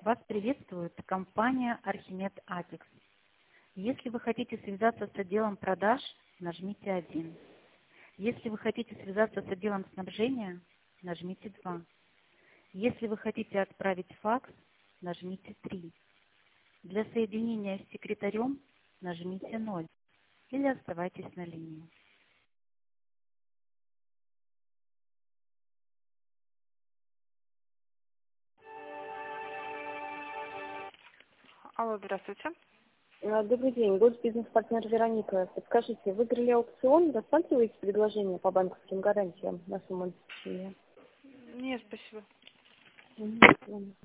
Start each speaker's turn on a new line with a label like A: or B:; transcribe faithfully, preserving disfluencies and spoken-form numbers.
A: Вас приветствует компания Архимед Атикс. Если вы хотите связаться с отделом продаж, нажмите один. Если вы хотите связаться с отделом снабжения, нажмите два. Если вы хотите отправить факс, нажмите три. Для соединения с секретарем нажмите ноль или оставайтесь на линии.
B: Алло, здравствуйте.
C: А, Добрый день, год бизнес-партнер Вероника. Подскажите, выиграли аукцион, рассматриваете предложение по банковским гарантиям на сумму обеспечения?
B: Нет, спасибо.
C: Мгм.